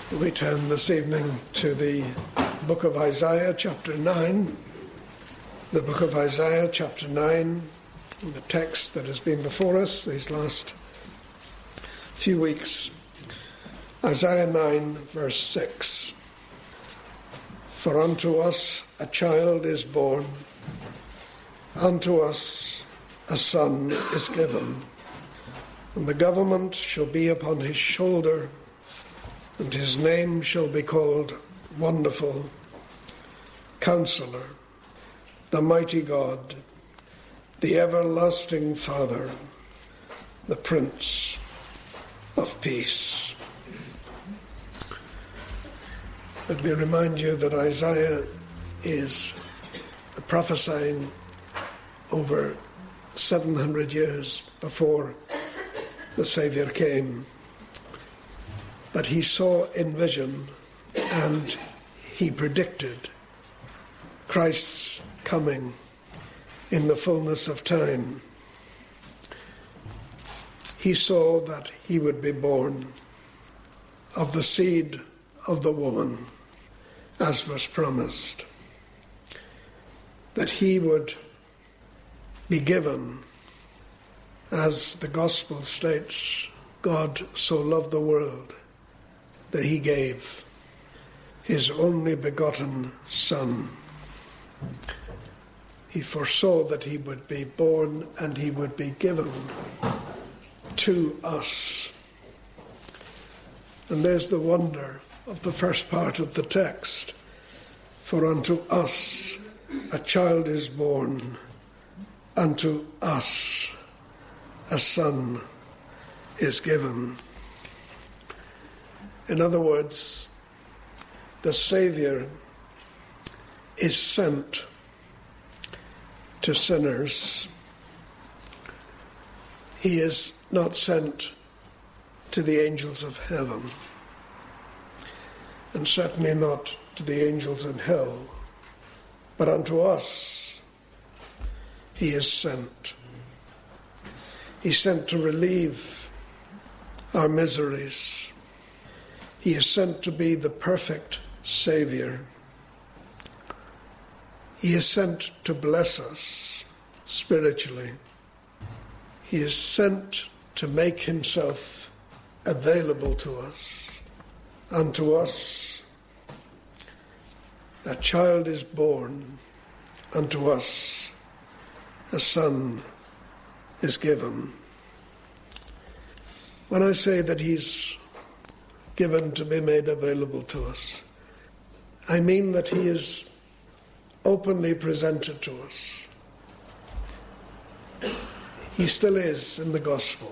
We turn this evening to the book of Isaiah, chapter 9. The book of Isaiah, chapter 9, the text that has been before us these last few weeks. Isaiah 9, verse 6. For unto us a child is born, unto us a son is given, and the government shall be upon his shoulder, and his name shall be called Wonderful, Counselor, the Mighty God, the Everlasting Father, the Prince of Peace. Let me remind you that Isaiah is prophesying over 700 years before the Saviour came. But he saw in vision and he predicted Christ's coming in the fullness of time. He saw that he would be born of the seed of the woman, as was promised, that he would be given, as the gospel states, God so loved the world that he gave his only begotten Son. He foresaw that he would be born and he would be given to us. And there's the wonder of the first part of the text. For unto us a child is born, unto us a son is given. In other words, the Saviour is sent to sinners. He is not sent to the angels of heaven, and certainly not to the angels in hell, but unto us he is sent. He's sent to relieve our miseries. He is sent to be the perfect Saviour. He is sent to bless us spiritually. He is sent to make himself available to us. Unto us a child is born, unto us a son is given. When I say that he's given to be made available to us, I mean that he is openly presented to us. He still is in the gospel,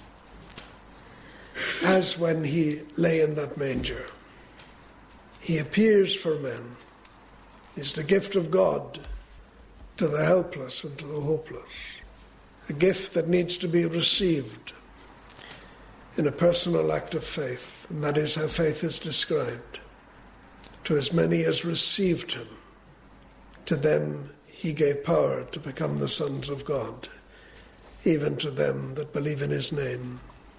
as when he lay in that manger. He appears for men. He's the gift of God to the helpless and to the hopeless, a gift that needs to be received in a personal act of faith, and that is how faith is described. To as many as received him, to them he gave power to become the sons of God, even to them that believe in his name.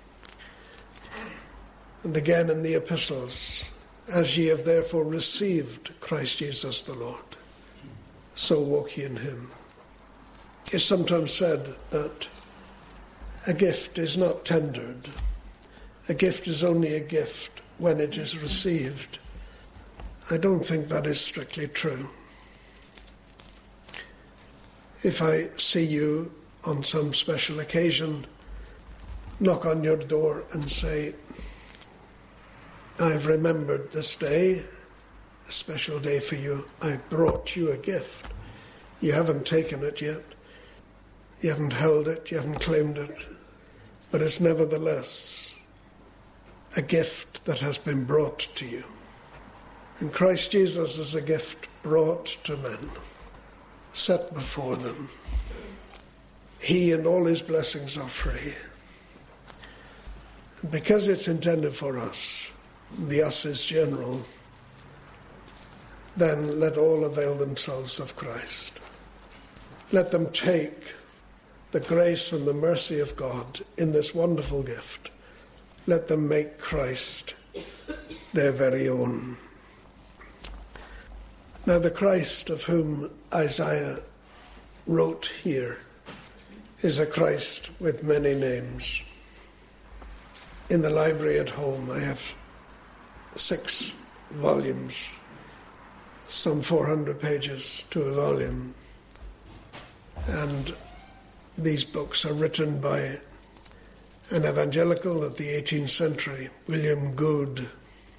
And again in the epistles, as ye have therefore received Christ Jesus the Lord, so walk ye in him. It's sometimes said that a gift is not tendered. A gift is only a gift when it is received. I don't think that is strictly true. If I see you on some special occasion, knock on your door and say, I've remembered this day, a special day for you. I brought you a gift. You haven't taken it yet. You haven't held it. You haven't claimed it. But it's nevertheless a gift that has been brought to you. And Christ Jesus is a gift brought to men, set before them. He and all his blessings are free. And because it's intended for us, the us is general, then let all avail themselves of Christ. Let them take the grace and the mercy of God in this wonderful gift. Let them make Christ their very own. Now the Christ of whom Isaiah wrote here is a Christ with many names. In the library at home I have 6 volumes, some 400 pages to a volume, and these books are written by an evangelical of the 18th century, William Goode,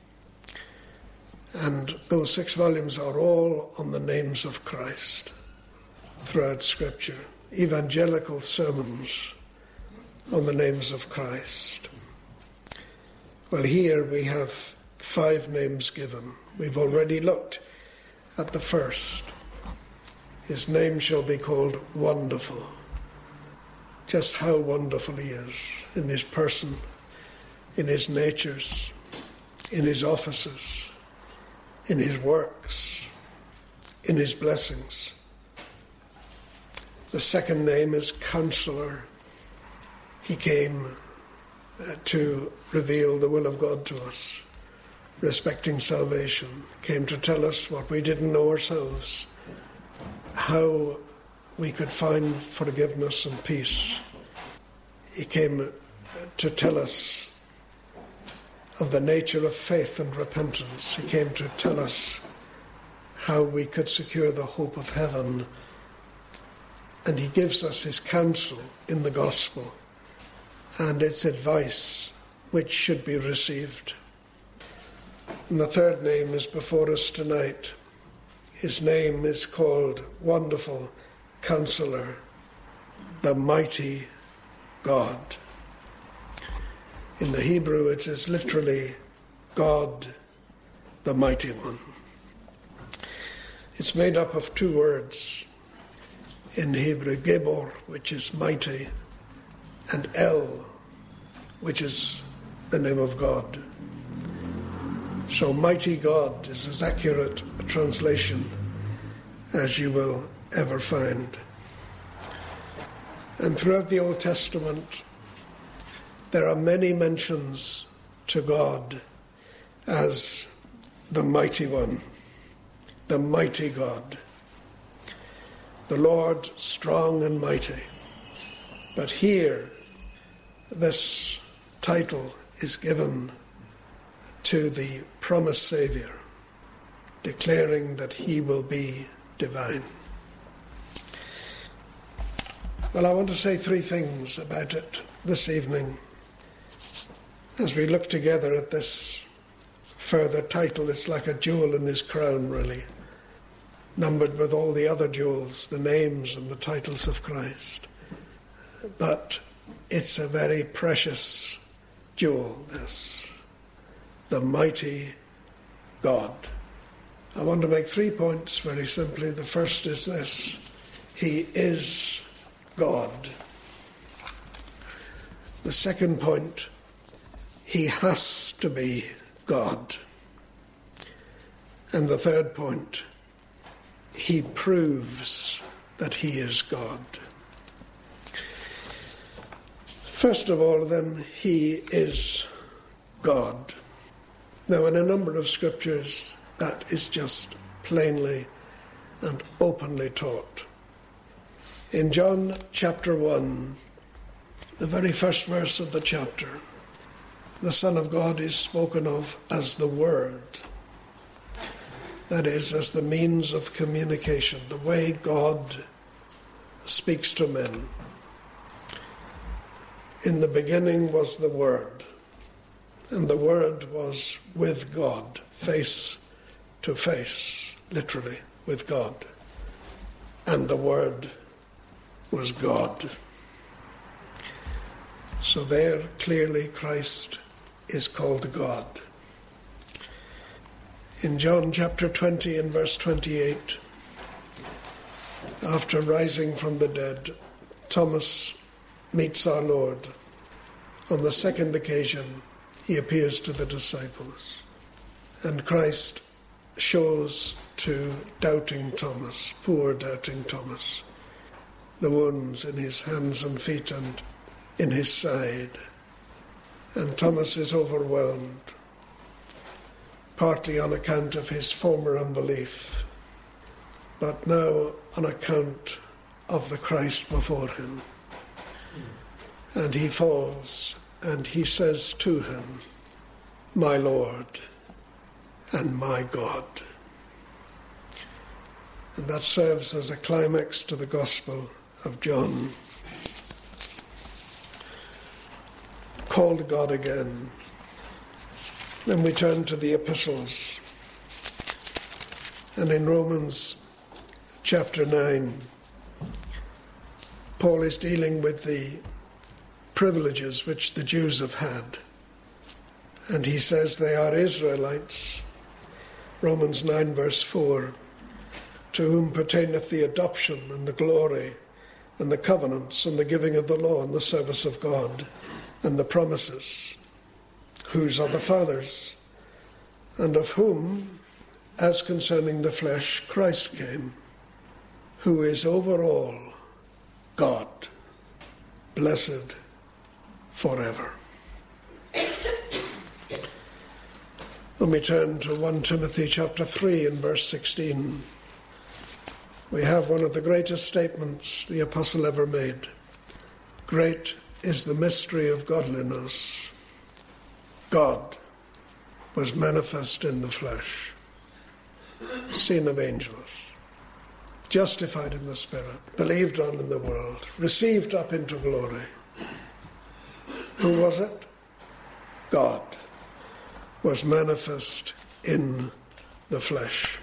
and those 6 volumes are all on the names of Christ throughout Scripture, evangelical sermons on the names of Christ. Well, here we have 5 names given. We've already looked at the first. His name shall be called Wonderful. Just how wonderful he is in his person, in his natures, in his offices, in his works, in his blessings. The second name is Counselor. He came to reveal the will of God to us respecting salvation, came to tell us what we didn't know ourselves, how we could find forgiveness and peace. He came to tell us of the nature of faith and repentance. He came to tell us how we could secure the hope of heaven. And he gives us his counsel in the gospel and its advice which should be received. And the third name is before us tonight. His name is called Wonderful Counselor, the Mighty God. In the Hebrew it is literally God, the Mighty One. It's made up of 2 words in Hebrew, Gebor, which is mighty, and El, which is the name of God. So Mighty God is as accurate a translation as you will ever find. And throughout the Old Testament, there are many mentions to God as the Mighty One, the Mighty God, the Lord strong and mighty. But here, this title is given to the promised Saviour, declaring that he will be divine. Well, I want to say 3 things about it this evening. As we look together at this further title, it's like a jewel in his crown, really, numbered with all the other jewels, the names and the titles of Christ. But it's a very precious jewel, this, the Mighty God. I want to make 3 points very simply. The first is this: he is God. The second point, he has to be God. And the third point, he proves that he is God. First of all, then, he is God. Now, in a number of scriptures, that is just plainly and openly taught. In John chapter 1, the very first verse of the chapter, the Son of God is spoken of as the Word. That is, as the means of communication, the way God speaks to men. In the beginning was the Word, and the Word was with God, face to face, literally, with God. And the Word was God. So there, clearly, Christ is called God. In John chapter 20 and verse 28, after rising from the dead, Thomas meets our Lord. On the second occasion, he appears to the disciples. And Christ shows to doubting Thomas, poor doubting Thomas, the wounds in his hands and feet and in his side. And Thomas is overwhelmed. partly on account of his former unbelief, but now on account of the Christ before him. And he falls, and he says to him, "My Lord and my God." And that serves as a climax to the Gospel of John. Called God again. Then we turn to the epistles. And in Romans chapter 9, Paul is dealing with the privileges which the Jews have had. And he says they are Israelites. Romans 9 verse 4, to whom pertaineth the adoption and the glory and the covenants and the giving of the law and the service of God and the promises, whose are the fathers, and of whom, as concerning the flesh, Christ came, who is over all, God, blessed forever. When we turn to 1 Timothy chapter 3 and verse 16, we have one of the greatest statements the apostle ever made. Great is the mystery of godliness. God was manifest in the flesh, seen of angels, justified in the Spirit, believed on in the world, received up into glory. Who was it? God was manifest in the flesh.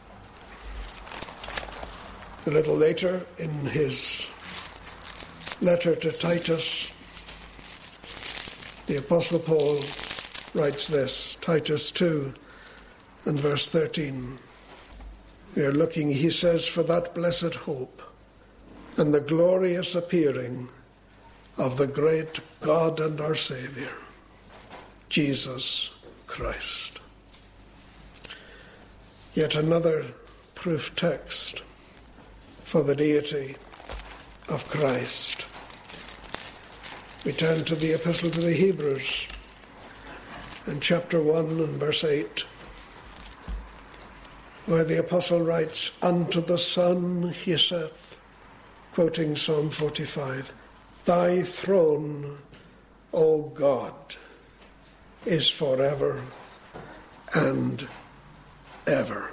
A little later, in his letter to Titus, the Apostle Paul writes this, Titus 2 and verse 13. We are looking, he says, for that blessed hope and the glorious appearing of the great God and our Saviour, Jesus Christ. Yet another proof text for the deity of Christ. We turn to the Epistle to the Hebrews in chapter 1 and verse 8, where the Apostle writes, unto the Son he saith, quoting Psalm 45, thy throne, O God, is forever and ever.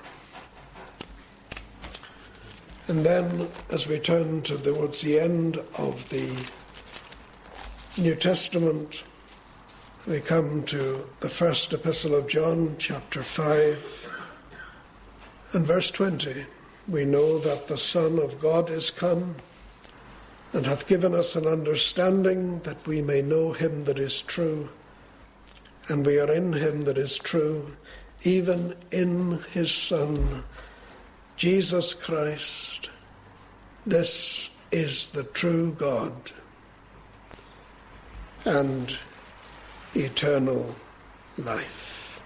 And then, as we turn towards the end of the New Testament, we come to the first epistle of John, chapter 5, and verse 20. We know that the Son of God is come, and hath given us an understanding that we may know him that is true, and we are in him that is true, even in his Son, Jesus Christ. This is the true God and eternal life.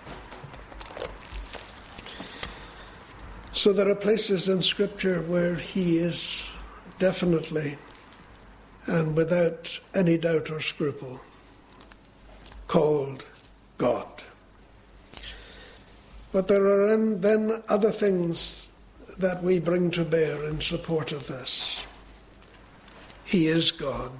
So there are places in Scripture where he is definitely and without any doubt or scruple called God. But there are then other things that we bring to bear in support of this. He is God.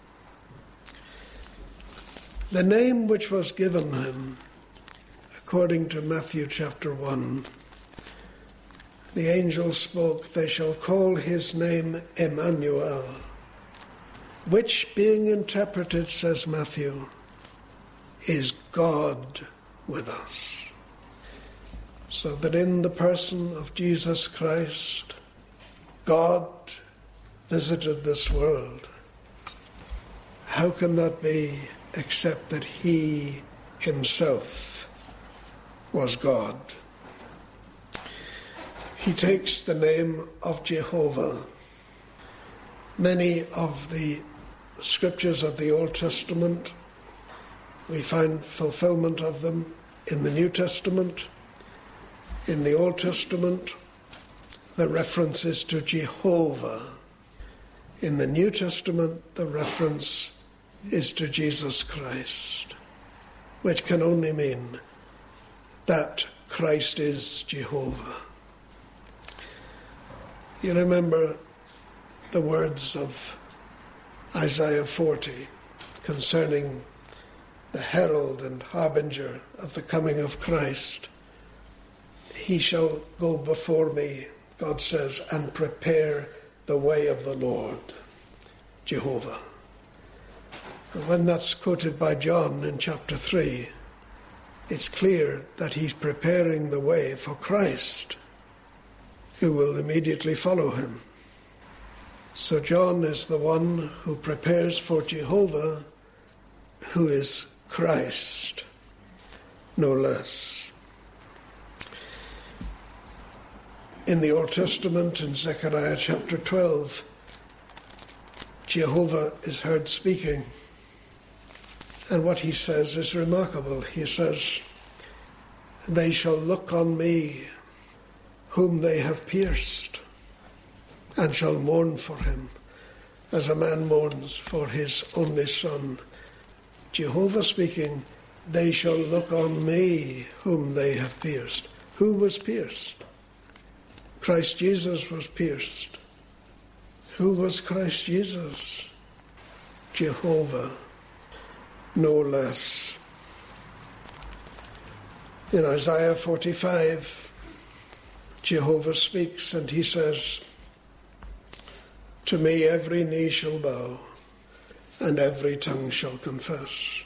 The name which was given him, according to Matthew chapter 1, the angel spoke, they shall call his name Emmanuel, which being interpreted, says Matthew, is God with us. So that in the person of Jesus Christ, God visited this world. How can that be except that he himself was God? He takes the name of Jehovah. Many of the scriptures of the Old Testament, we find fulfillment of them in the New Testament. In the Old Testament, the reference is to Jehovah. In the New Testament, the reference is to Jesus Christ, which can only mean that Christ is Jehovah. You remember the words of Isaiah 40 concerning the herald and harbinger of the coming of Christ. He shall go before me, God says, and prepare the way of the Lord, Jehovah. And when that's quoted by John in chapter 3, it's clear that he's preparing the way for Christ, who will immediately follow him. So John is the one who prepares for Jehovah, who is Christ, no less. In the Old Testament, in Zechariah chapter 12, Jehovah is heard speaking. And what he says is remarkable. He says, "They shall look on me, whom they have pierced, and shall mourn for him, as a man mourns for his only son." Jehovah speaking, "They shall look on me, whom they have pierced." Who was pierced? Christ Jesus was pierced. Who was Christ Jesus? Jehovah, no less. In Isaiah 45, Jehovah speaks and he says, "To me every knee shall bow, and every tongue shall confess."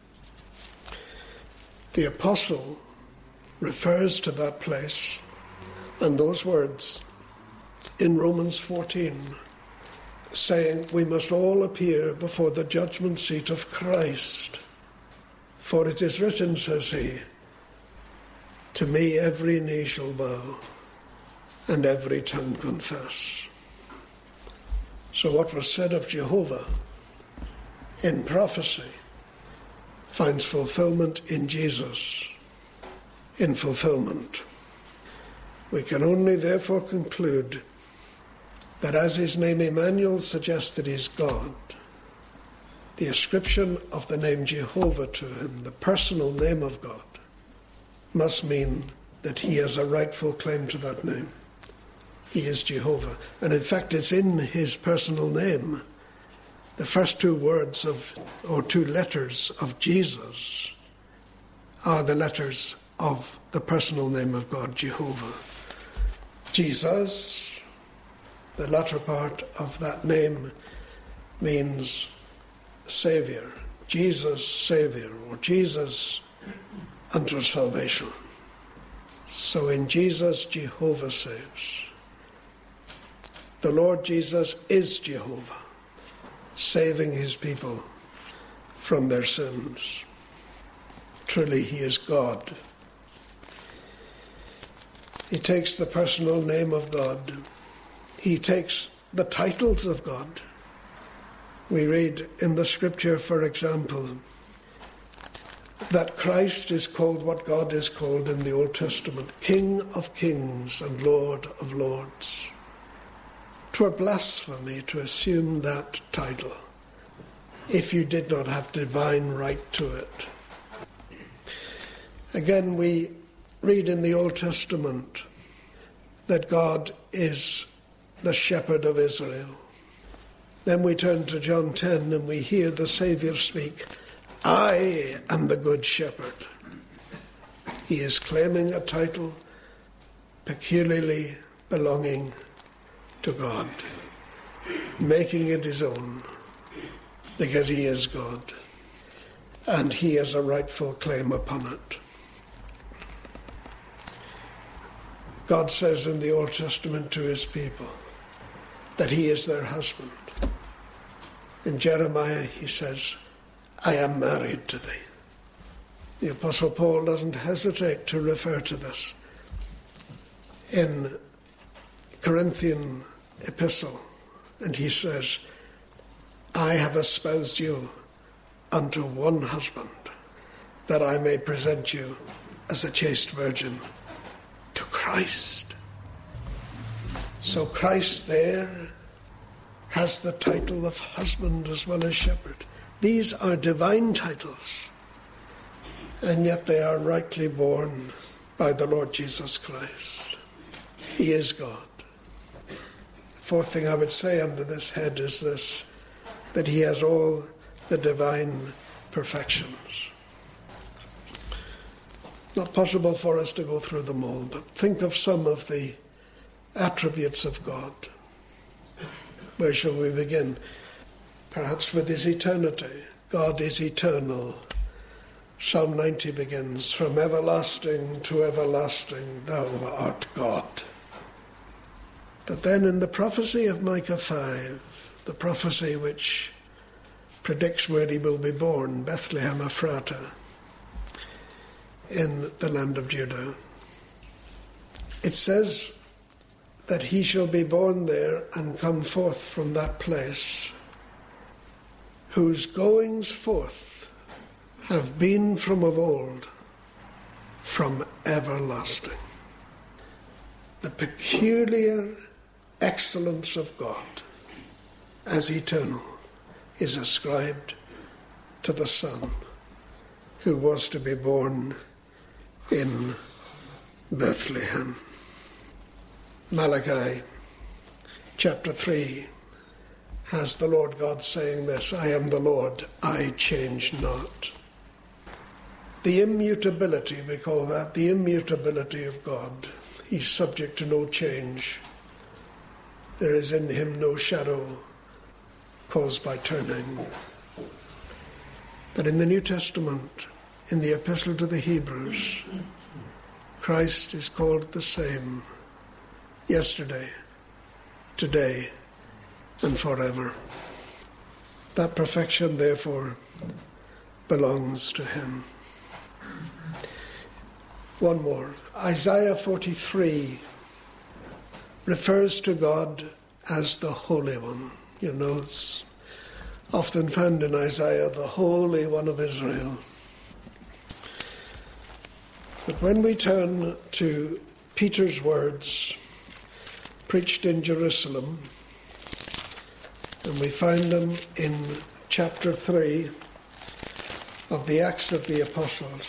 The apostle refers to that place and those words in Romans 14, saying, "We must all appear before the judgment seat of Christ. For it is written," says he, "To me every knee shall bow, and every tongue confess." So what was said of Jehovah in prophecy finds fulfillment in Jesus, in fulfillment. We can only therefore conclude that as his name Emmanuel suggests that he's God, the ascription of the name Jehovah to him, the personal name of God, must mean that he has a rightful claim to that name. He is Jehovah. And in fact, it's in his personal name. The first two words or two letters of Jesus are the letters of the personal name of God, Jehovah. Jesus, the latter part of that name, means Saviour. Jesus, Saviour, or Jesus unto salvation. So in Jesus, Jehovah saves. The Lord Jesus is Jehovah, saving his people from their sins. Truly, he is God. He takes the personal name of God. He takes the titles of God. We read in the scripture, for example, that Christ is called what God is called in the Old Testament, King of Kings and Lord of Lords. 'Twere blasphemy to assume that title if you did not have divine right to it. Again, we read in the Old Testament that God is the shepherd of Israel. Then we turn to John 10 and we hear the Saviour speak, "I am the good shepherd." He is claiming a title peculiarly belonging to God, making it his own because he is God and he has a rightful claim upon it. God says in the Old Testament to his people that he is their husband. In Jeremiah he says, "I am married to thee." The Apostle Paul doesn't hesitate to refer to this. In Corinthian epistle, and he says, "I have espoused you unto one husband, that I may present you as a chaste virgin to Christ." So Christ there has the title of husband as well as shepherd. These are divine titles, and yet they are rightly borne by the Lord Jesus Christ. He is God. The fourth thing I would say under this head is this, that he has all the divine perfections. Not possible for us to go through them all, but think of some of the attributes of God. Where shall we begin? Perhaps with his eternity. God is eternal. Psalm 90 begins, "From everlasting to everlasting thou art God." But then in the prophecy of Micah 5, the prophecy which predicts where he will be born, Bethlehem Ephrata, in the land of Judah, it says that he shall be born there and come forth from that place, whose goings forth have been from of old, from everlasting. The peculiar excellence of God as eternal is ascribed to the Son who was to be born in Bethlehem. Malachi chapter 3 has the Lord God saying this, "I am the Lord, I change not." The immutability, we call that, the immutability of God. He's subject to no change. There is in him no shadow caused by turning. But in the New Testament, in the Epistle to the Hebrews, Christ is called the same yesterday, today, and forever. That perfection, therefore, belongs to him. One more. Isaiah 43 refers to God as the Holy One. You know, it's often found in Isaiah, the Holy One of Israel. But when we turn to Peter's words, preached in Jerusalem, and we find them in chapter 3 of the Acts of the Apostles,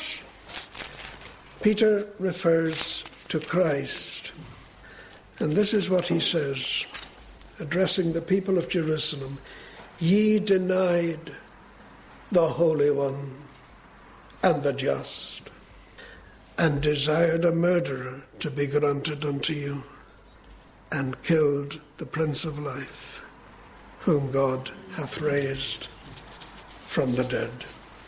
Peter refers to Christ, and this is what he says, addressing the people of Jerusalem: "Ye denied the Holy One and the Just, and desired a murderer to be granted unto you, and killed the Prince of Life, whom God hath raised from the dead."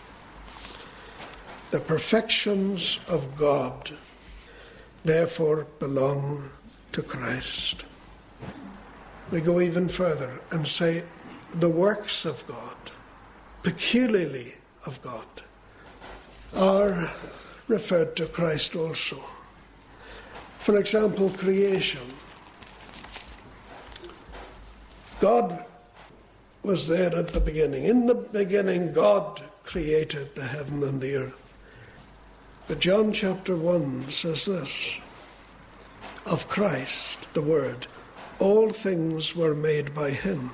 The perfections of God therefore belong to Christ. We go even further and say the works of God, peculiarly of God, are referred to Christ also. For example, creation. God was there at the beginning. In the beginning, God created the heaven and the earth. But John chapter 1 says this, of Christ, the Word, all things were made by him,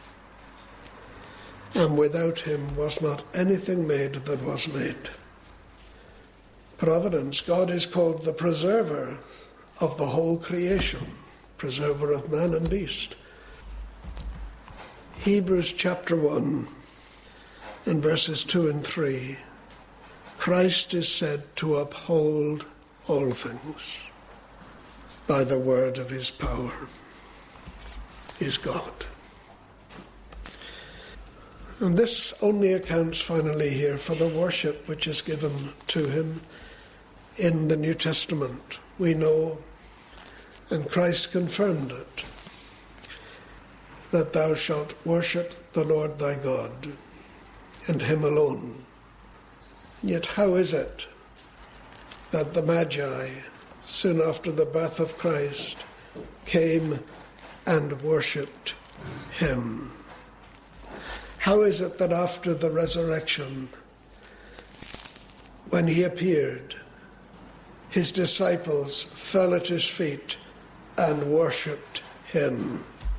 and without him was not anything made that was made. Providence, God is called the preserver of the whole creation, preserver of man and beast. Hebrews chapter 1 and verses 2 and 3, Christ is said to uphold all things by the word of his power. He is God. And this only accounts finally here for the worship which is given to him in the New Testament. We know, and Christ confirmed it, that thou shalt worship the Lord thy God, and him alone. Yet how is it that the Magi, soon after the birth of Christ, came and worshipped him? How is it that after the resurrection, when he appeared, his disciples fell at his feet and worshipped him?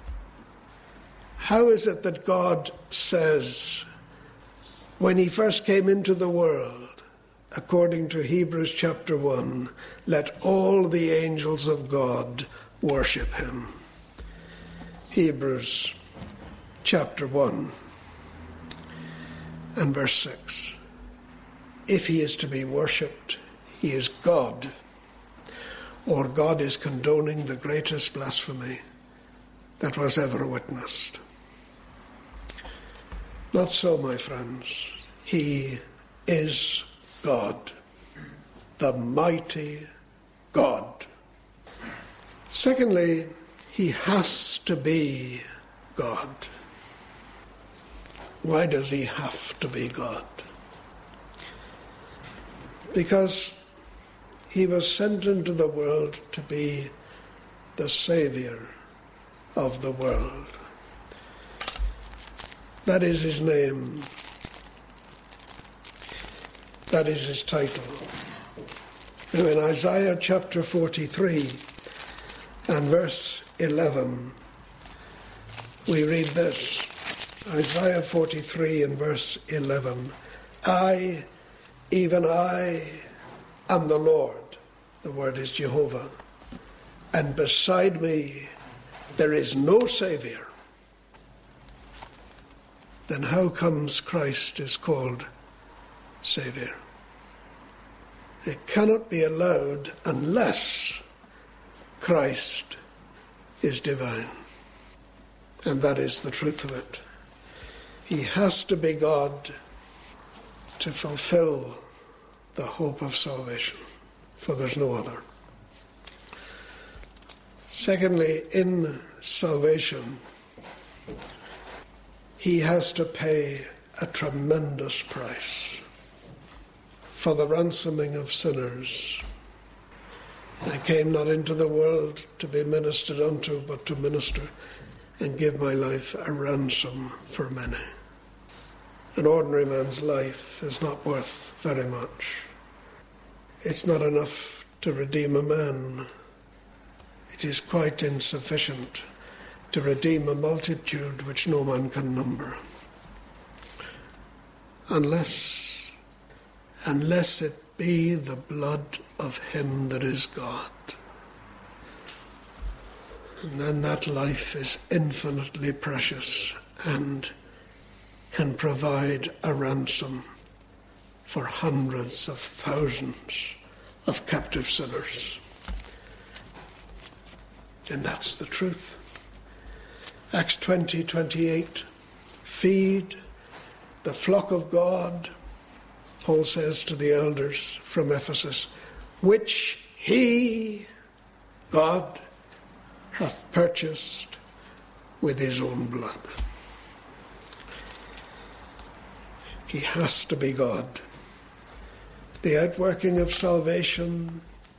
How is it that God says, when he first came into the world according to Hebrews chapter 1, let all the angels of God worship him. Hebrews chapter 1 and verse 6. If he is to be worshipped, he is God, or God is condoning the greatest blasphemy that was ever witnessed. Not so, my friends. He is God, the mighty God. Secondly, he has to be God. Why does he have to be God? Because he was sent into the world to be the Saviour of the world. That is his name. That is his title. Now in Isaiah chapter 43 and verse 11, we read this. Isaiah 43 and verse 11. I, even I, am the Lord. The word is Jehovah. And beside me there is no Saviour. Then how comes Christ is called Saviour? It cannot be allowed unless Christ is divine. And that is the truth of it. He has to be God to fulfill the hope of salvation, for there's no other. Secondly, in salvation, he has to pay a tremendous price for the ransoming of sinners. I came not into the world to be ministered unto, but to minister and give my life a ransom for many. An ordinary man's life is not worth very much. It's not enough to redeem a man. It is quite insufficient to redeem a multitude which no man can number. Unless it be the blood of him that is God. And then that life is infinitely precious and can provide a ransom for hundreds of thousands of captive sinners. And that's the truth. Acts 20:28. Feed the flock of God, Paul says to the elders from Ephesus, which he, God, hath purchased with his own blood. He has to be God. The outworking of salvation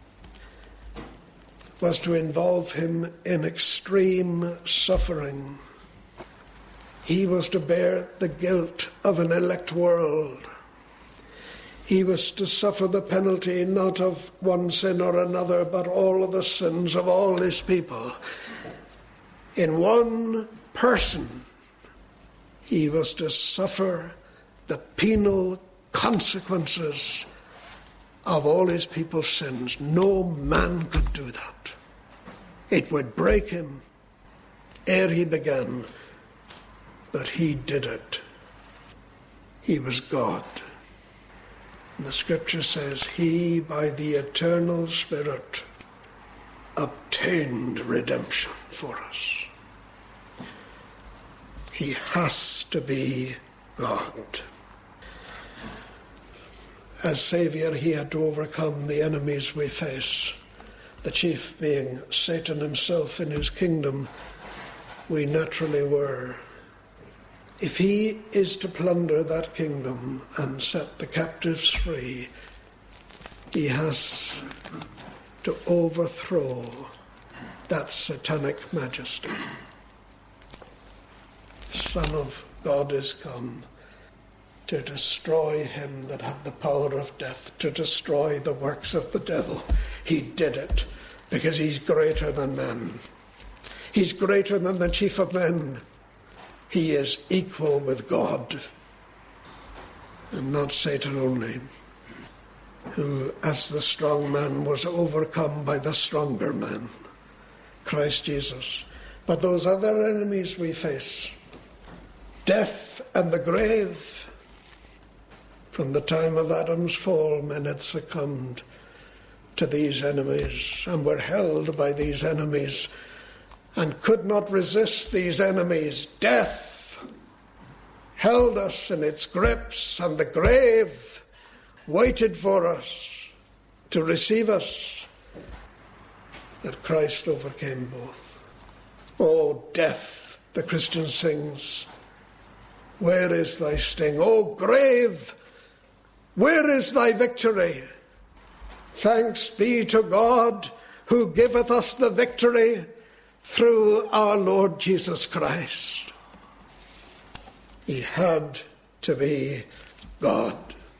was to involve him in extreme suffering. He was to bear the guilt of an elect world. He was to suffer the penalty not of one sin or another, but all of the sins of all his people. In one person, he was to suffer the penal consequences of all his people's sins. No man could do that. It would break him ere he began, but he did it. He was God. And the scripture says, he, by the eternal Spirit, obtained redemption for us. He has to be God. As Saviour, he had to overcome the enemies we face, the chief being Satan himself in his kingdom. We naturally were. If he is to plunder that kingdom and set the captives free, he has to overthrow that satanic majesty. Son of God is come to destroy him that had the power of death, to destroy the works of the devil. He did it because he's greater than man. He's greater than the chief of men. He is equal with God, and not Satan only. who, as the strong man, was overcome by the stronger man, Christ Jesus. But those other enemies we face, death and the grave, from the time of Adam's fall, men had succumbed to these enemies and were held by these enemies and could not resist these enemies. Death held us in its grips, and the grave waited for us to receive us. That Christ overcame both. "O death," the Christian sings, "where is thy sting? O grave, where is thy victory? Thanks be to God who giveth us the victory through our Lord Jesus Christ." He had to be God.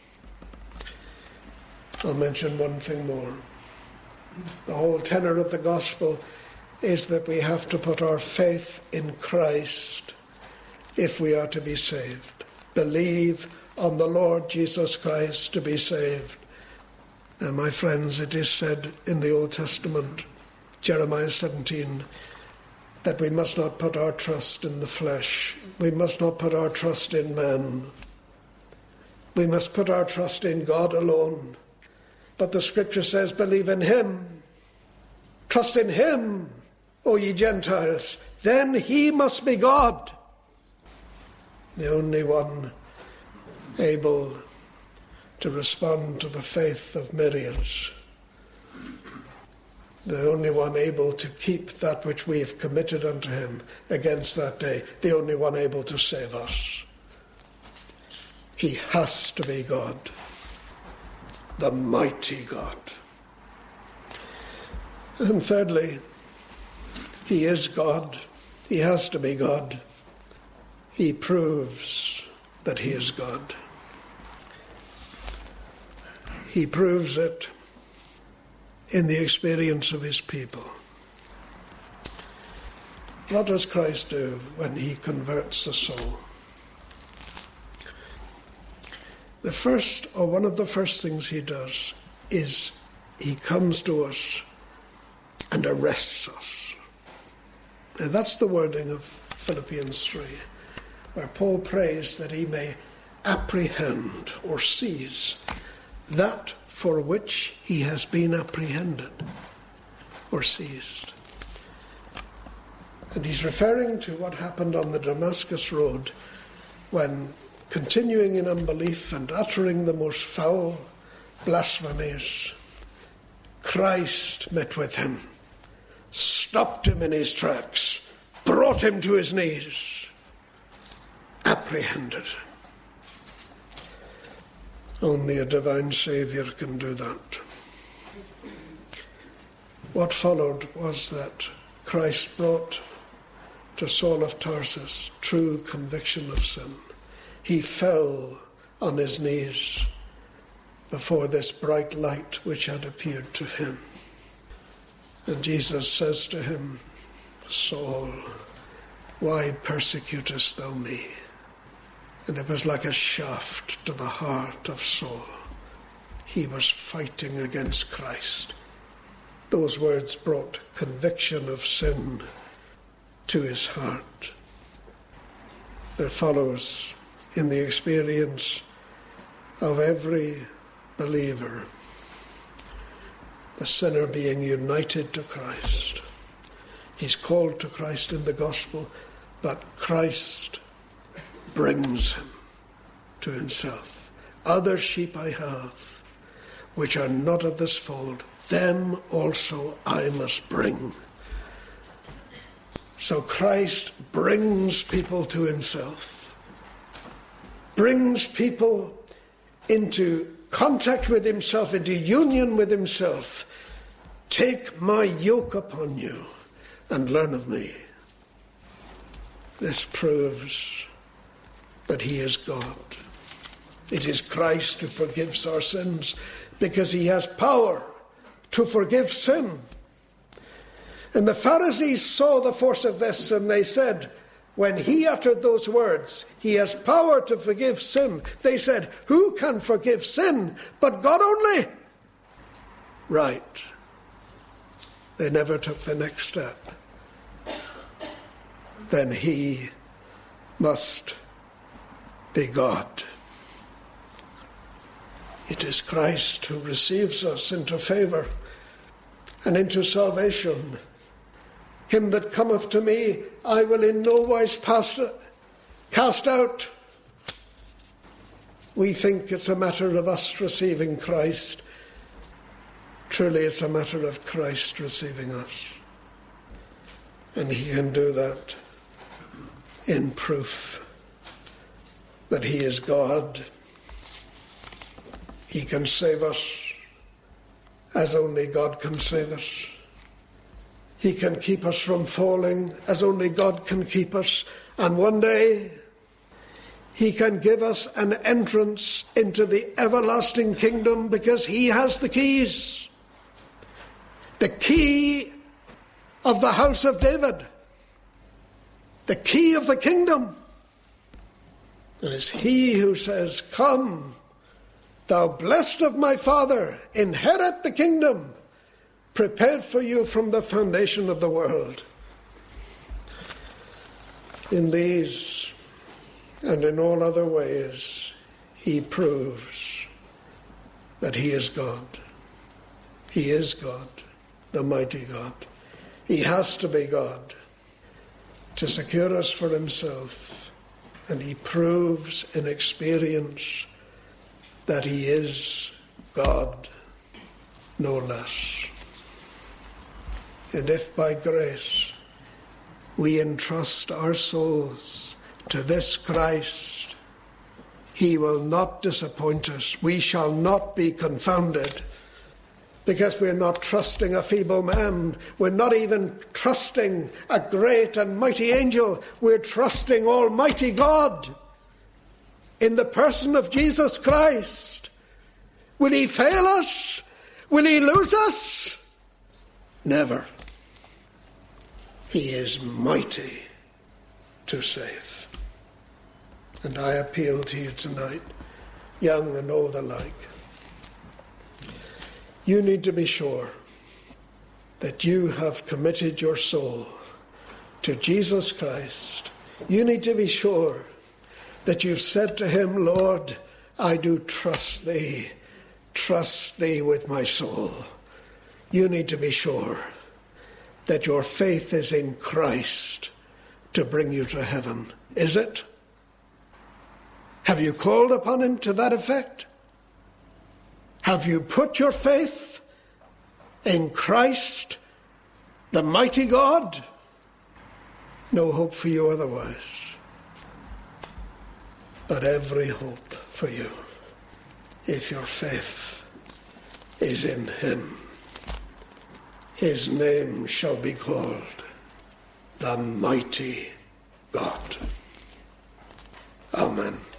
I'll mention one thing more. The whole tenor of the gospel is that we have to put our faith in Christ if we are to be saved. Believe on the Lord Jesus Christ to be saved. Now, my friends, it is said in the Old Testament, Jeremiah 17, that we must not put our trust in the flesh. We must not put our trust in man. We must put our trust in God alone. But the scripture says, believe in him. Trust in him, O ye Gentiles. Then he must be God. The only one able to respond to the faith of myriads. The only one able to keep that which we have committed unto him against that day. The only one able to save us. He has to be God. The mighty God. And thirdly, he is God. He has to be God. He proves that he is God. He proves it in the experience of his people. What does Christ do when he converts a soul? The first, or one of the first things he does, is he comes to us and arrests us. And that's the wording of Philippians 3, where Paul prays that he may apprehend or seize that for which he has been apprehended or seized. And he's referring to what happened on the Damascus Road when, continuing in unbelief and uttering the most foul blasphemies, Christ met with him, stopped him in his tracks, brought him to his knees, apprehended. Only a divine Saviour can do that. What followed was that Christ brought to Saul of Tarsus true conviction of sin. He fell on his knees before this bright light which had appeared to him. And Jesus says to him, Saul, why persecutest thou me? And it was like a shaft to the heart of Saul. He was fighting against Christ. Those words brought conviction of sin to his heart. There follows in the experience of every believer the sinner being united to Christ. He's called to Christ in the gospel, but Christ brings him to himself. Other sheep I have, which are not of this fold, them also I must bring. So Christ brings people to himself, brings people into contact with himself, into union with himself. Take my yoke upon you and learn of me. This proves that he is God. It is Christ who forgives our sins because he has power to forgive sin. And the Pharisees saw the force of this and they said, when he uttered those words, he has power to forgive sin, they said, who can forgive sin but God only? Right. They never took the next step. Then he must be God. It is Christ who receives us into favour and into salvation. Him that cometh to me, I will in no wise cast out. We think it's a matter of us receiving Christ. Truly, it's a matter of Christ receiving us. And he can do that in proof that he is God. He can save us as only God can save us. He can keep us from falling as only God can keep us. And one day, he can give us an entrance into the everlasting kingdom because he has the keys. The key of the house of David. The key of the kingdom. And it's he who says, come, thou blessed of my Father, inherit the kingdom prepared for you from the foundation of the world. In these and in all other ways, he proves that he is God. He is God, the mighty God. He has to be God to secure us for himself. And he proves in experience that he is God, no less. And if by grace we entrust our souls to this Christ, he will not disappoint us. We shall not be confounded because we're not trusting a feeble man. We're not even trusting a great and mighty angel. We're trusting Almighty God in the person of Jesus Christ. Will he fail us? Will he lose us? Never. He is mighty to save. And I appeal to you tonight, young and old alike. You need to be sure that you have committed your soul to Jesus Christ. You need to be sure that you've said to him, Lord, I do trust thee with my soul. You need to be sure that your faith is in Christ to bring you to heaven. Is it? Have you called upon him to that effect? Have you put your faith in Christ, the mighty God? No hope for you otherwise. But every hope for you if your faith is in him. His name shall be called the Mighty God. Amen.